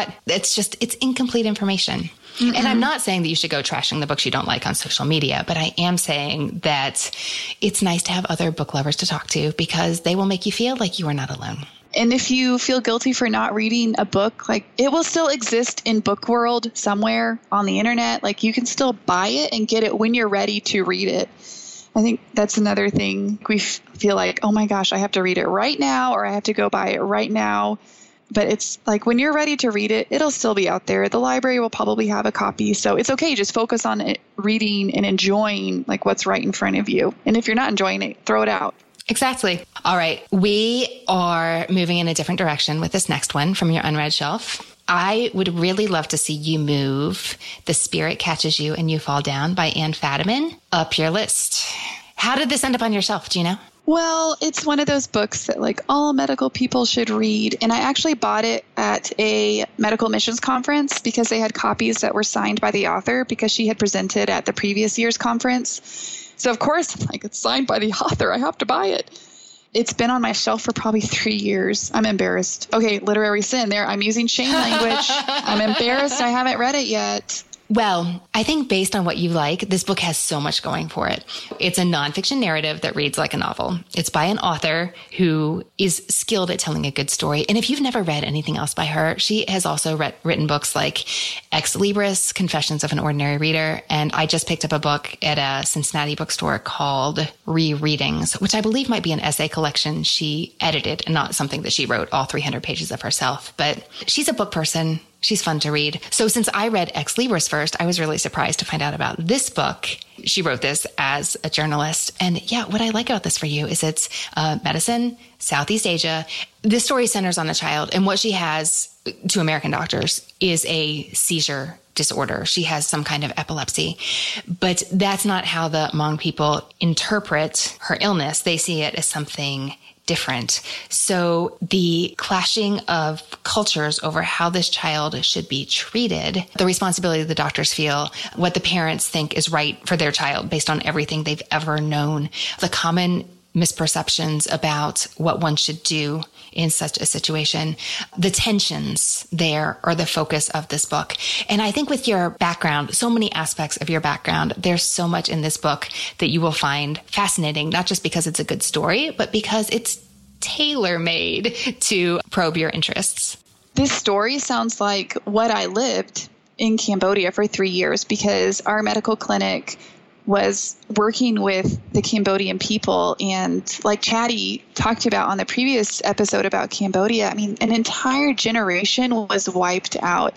it's incomplete information. Mm-mm. And I'm not saying that you should go trashing the books you don't like on social media, but I am saying that it's nice to have other book lovers to talk to because they will make you feel like you are not alone. And if you feel guilty for not reading a book, it will still exist in Book World somewhere on the internet. You can still buy it and get it when you're ready to read it. I think that's another thing. We feel oh my gosh, I have to read it right now, or I have to go buy it right now. But it's when you're ready to read it, it'll still be out there. The library will probably have a copy. So it's okay. Just focus on it, reading and enjoying what's right in front of you. And if you're not enjoying it, throw it out. Exactly. All right. We are moving in a different direction with this next one from your Unread Shelf. I would really love to see you move The Spirit Catches You and You Fall Down by Anne Fadiman up your list. How did this end up on your shelf? Do you know? Well, it's one of those books that all medical people should read. And I actually bought it at a medical admissions conference because they had copies that were signed by the author because she had presented at the previous year's conference. So of course, it's signed by the author. I have to buy it. It's been on my shelf for probably 3 years. I'm embarrassed. Okay, literary sin there. I'm using shame language. I'm embarrassed. I haven't read it yet. Well, I think based on what you like, this book has so much going for it. It's a nonfiction narrative that reads like a novel. It's by an author who is skilled at telling a good story. And if you've never read anything else by her, she has also written books like Ex Libris, Confessions of an Ordinary Reader. And I just picked up a book at a Cincinnati bookstore called Rereadings, which I believe might be an essay collection she edited and not something that she wrote all 300 pages of herself. But she's a book person. She's fun to read. So since I read Ex Libris first, I was really surprised to find out about this book. She wrote this as a journalist. And yeah, what I like about this for you is it's medicine, Southeast Asia. This story centers on a child, and what she has to American doctors is a seizure disorder. She has some kind of epilepsy, but that's not how the Hmong people interpret her illness. They see it as something different. So the clashing of cultures over how this child should be treated, the responsibility the doctors feel, what the parents think is right for their child based on everything they've ever known, the common misperceptions about what one should do in such a situation. The tensions there are the focus of this book. And I think with your background, so many aspects of your background, there's so much in this book that you will find fascinating, not just because it's a good story, but because it's tailor-made to probe your interests. This story sounds like what I lived in Cambodia for 3 years because our medical clinic was working with the Cambodian people. And like Chatty talked about on the previous episode about Cambodia, I mean, an entire generation was wiped out.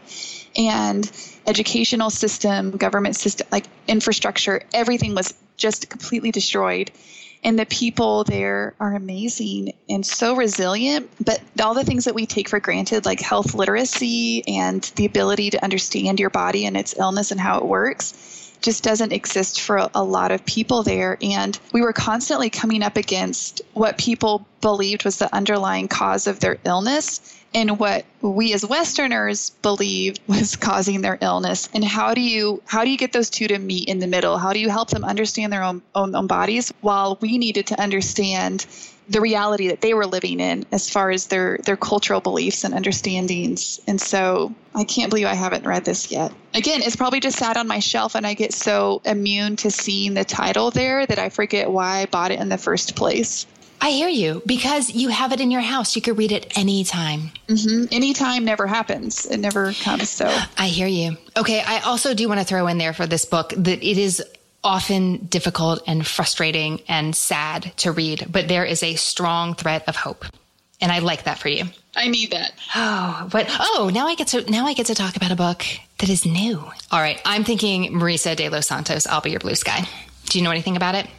And educational system, government system, like infrastructure, everything was just completely destroyed. And the people there are amazing and so resilient, but all the things that we take for granted, like health literacy and the ability to understand your body and its illness and how it works, just doesn't exist for a lot of people there. And we were constantly coming up against what people believed was the underlying cause of their illness and what we as Westerners believed was causing their illness. And how do you get those two to meet in the middle? How do you help them understand their own bodies while we needed to understand the reality that they were living in as far as their cultural beliefs and understandings? And so I can't believe I haven't read this yet. Again, it's probably just sat on my shelf and I get so immune to seeing the title there that I forget why I bought it in the first place. I hear you, because you have it in your house. You could read it anytime. Mm-hmm. Anytime never happens. It never comes. So I hear you. Okay. I also do want to throw in there for this book that it is often difficult and frustrating and sad to read, but there is a strong thread of hope. And I like that for you. I need that. Now I get to talk about a book that is new. All right. I'm thinking Marisa de los Santos, I'll Be Your Blue Sky. Do you know anything about it?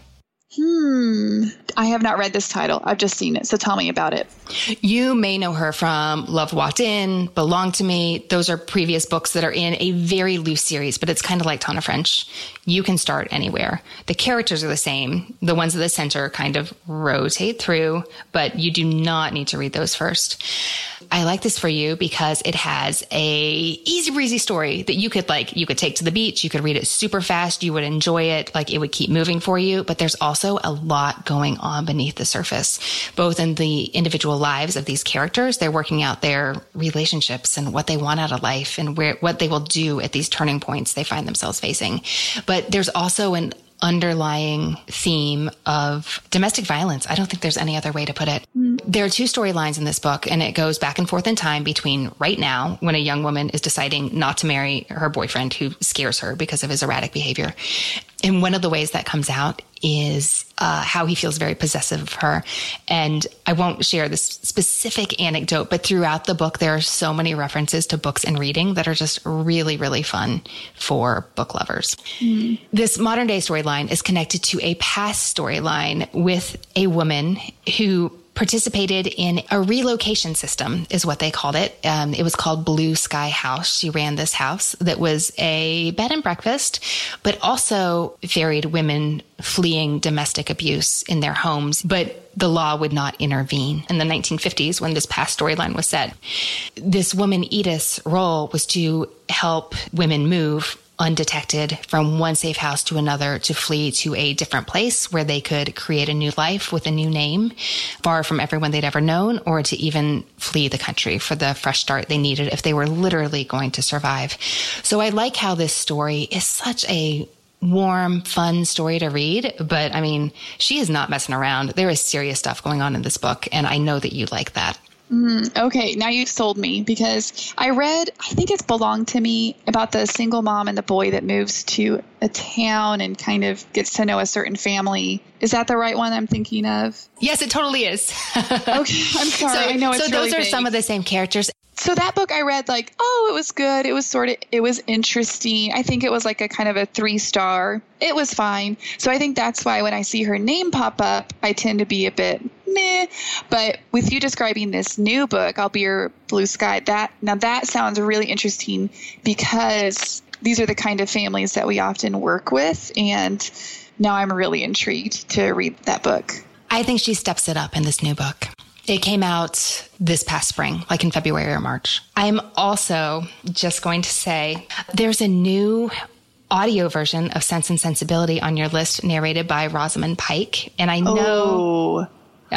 I have not read this title. I've just seen it. So tell me about it. You may know her from Love Walked In, Belong to Me. Those are previous books that are in a very loose series, but it's kind of like Tana French. You can start anywhere. The characters are the same. The ones at the center kind of rotate through, but you do not need to read those first. I like this for you because it has a easy breezy story that you could take to the beach. You could read it super fast. You would enjoy it. Like, it would keep moving for you, but there's also a lot going on beneath the surface, both in the individual lives of these characters. They're working out their relationships and what they want out of life and what they will do at these turning points they find themselves facing. But there's also an underlying theme of domestic violence. I don't think there's any other way to put it. There are two storylines in this book, and it goes back and forth in time between right now, when a young woman is deciding not to marry her boyfriend who scares her because of his erratic behavior. And one of the ways that comes out is how he feels very possessive of her. And I won't share this specific anecdote, but throughout the book, there are so many references to books and reading that are just really, really fun for book lovers. This modern day storyline is connected to a past storyline with a woman who participated in a relocation system, is what they called it. It was called Blue Sky House. She ran this house that was a bed and breakfast, but also ferried women fleeing domestic abuse in their homes. But the law would not intervene. In the 1950s, when this past storyline was set, this woman, Edith's role was to help women move undetected from one safe house to another, to flee to a different place where they could create a new life with a new name, far from everyone they'd ever known, or to even flee the country for the fresh start they needed if they were literally going to survive. So I like how this story is such a warm, fun story to read, but I mean, she is not messing around. There is serious stuff going on in this book, and I know that you like that. Okay, now you've sold me, because I read, I think it's Belong to Me, about the single mom and the boy that moves to a town and kind of gets to know a certain family. Is that the right one I'm thinking of? Yes, it totally is. Okay, I'm sorry. I know it's really those are vague. some of the same characters. So that book I read, like, it was good. It was interesting. I think it was like a kind of a 3-star. It was fine. So I think that's why when I see her name pop up, I tend to be a bit meh. But with you describing this new book, I'll Be Your Blue Sky, that sounds really interesting, because these are the kind of families that we often work with. And now I'm really intrigued to read that book. I think she steps it up in this new book. It came out this past spring, like in February or March. I'm also just going to say there's a new audio version of Sense and Sensibility on your list, narrated by Rosamund Pike. And I know...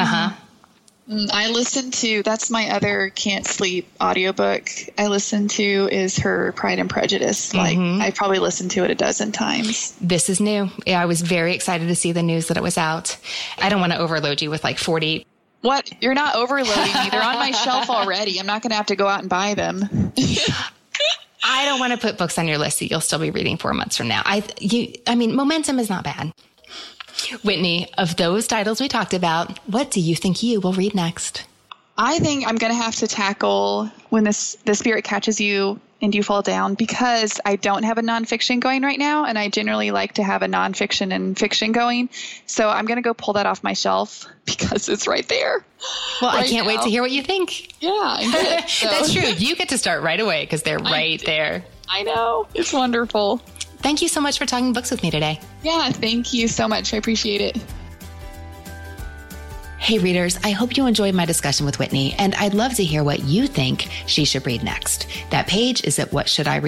I listened to, that's my other can't sleep audiobook I listen to, is her Pride and Prejudice. I probably listened to it a dozen times. This is new. Yeah, I was very excited to see the news that it was out. I don't want to overload you with like 40... What? You're not overloading me. They're on my shelf already. I'm not going to have to go out and buy them. I don't want to put books on your list that you'll still be reading 4 months from now. I mean, momentum is not bad. Whitney, of those titles we talked about, what do you think you will read next? I think I'm going to have to tackle When the Spirit Catches You and You Fall Down, because I don't have a nonfiction going right now, and I generally like to have a nonfiction and fiction going. So I'm going to go pull that off my shelf because it's right there. Well, I can't wait to hear what you think. Yeah, I get it. That's true. You get to start right away because they're right there. I know. It's wonderful. Thank you so much for talking books with me today. Yeah, thank you so much. I appreciate it. Hey readers, I hope you enjoyed my discussion with Whitney, and I'd love to hear what you think she should read next. That page is at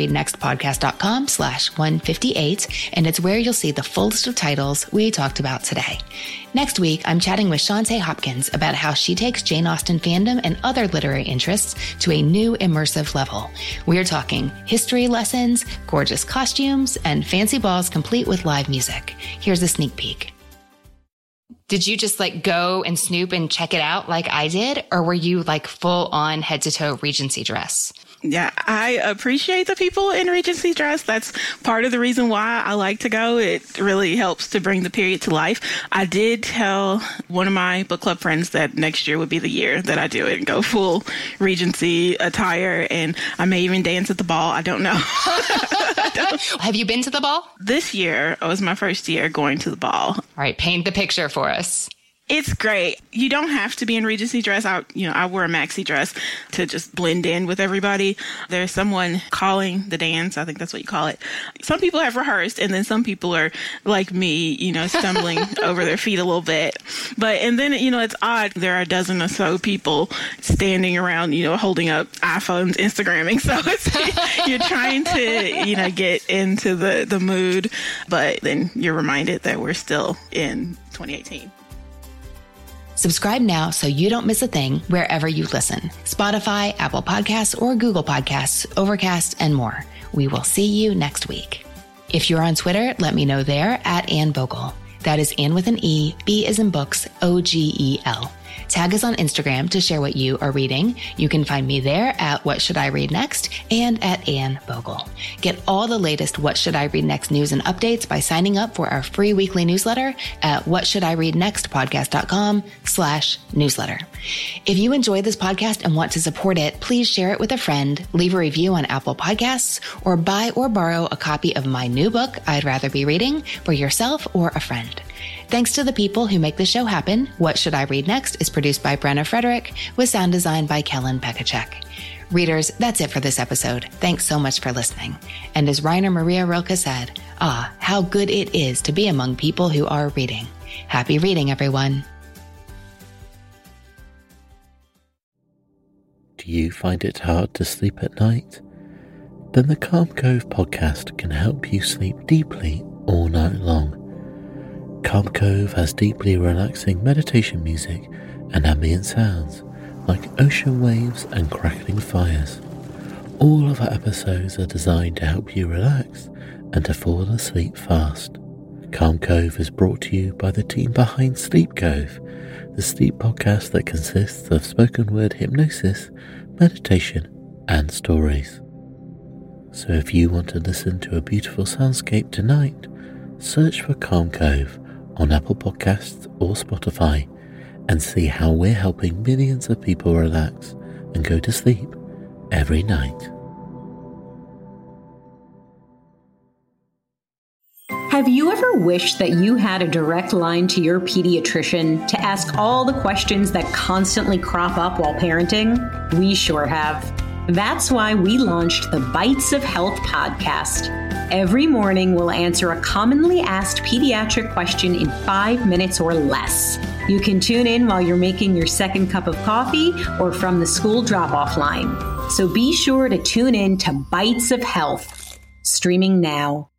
whatshouldireadnextpodcast.com/158, and it's where you'll see the full list of titles we talked about today. Next week, I'm chatting with Shantae Hopkins about how she takes Jane Austen fandom and other literary interests to a new immersive level. We're talking history lessons, gorgeous costumes, and fancy balls complete with live music. Here's a sneak peek. Did you just go and snoop and check it out like I did? Or were you full on head to toe Regency dress? Yeah, I appreciate the people in Regency dress. That's part of the reason why I like to go. It really helps to bring the period to life. I did tell one of my book club friends that next year would be the year that I do it and go full Regency attire. And I may even dance at the ball. I don't know. Have you been to the ball? This year was my first year going to the ball. All right, paint the picture for us. It's great. You don't have to be in Regency dress. I wear a maxi dress to just blend in with everybody. There's someone calling the dance. I think that's what you call it. Some people have rehearsed, and then some people are like me, stumbling over their feet a little bit. And then, it's odd. There are a dozen or so people standing around, holding up iPhones, Instagramming. So you're trying to, get into the mood, but then you're reminded that we're still in 2018. Subscribe now so you don't miss a thing wherever you listen. Spotify, Apple Podcasts, or Google Podcasts, Overcast, and more. We will see you next week. If you're on Twitter, let me know there at Anne Bogel. That is Anne with an E, B as in books, OGEL. Tag us on Instagram to share what you are reading. You can find me there at What Should I Read Next and at Anne Bogel. Get all the latest What Should I Read Next news and updates by signing up for our free weekly newsletter at whatshouldireadnextpodcast.com/newsletter. If you enjoy this podcast and want to support it, please share it with a friend, leave a review on Apple Podcasts, or buy or borrow a copy of my new book, I'd Rather Be Reading, for yourself or a friend. Thanks to the people who make the show happen. What Should I Read Next is produced by Brenna Frederick with sound design by Kellen Pekacek. Readers, that's it for this episode. Thanks so much for listening. And as Rainer Maria Rilke said, how good it is to be among people who are reading. Happy reading, everyone. Do you find it hard to sleep at night? Then the Calm Cove podcast can help you sleep deeply all night long. Calm Cove has deeply relaxing meditation music and ambient sounds like ocean waves and crackling fires. All of our episodes are designed to help you relax and to fall asleep fast. Calm Cove is brought to you by the team behind Sleep Cove, the sleep podcast that consists of spoken word hypnosis, meditation, and stories. So if you want to listen to a beautiful soundscape tonight, search for Calm Cove on Apple Podcasts or Spotify and see how we're helping millions of people relax and go to sleep every night. Have you ever wished that you had a direct line to your pediatrician to ask all the questions that constantly crop up while parenting? We sure have. That's why we launched the Bites of Health podcast. Every morning, we'll answer a commonly asked pediatric question in 5 minutes or less. You can tune in while you're making your second cup of coffee or from the school drop-off line. So be sure to tune in to Bites of Health, streaming now.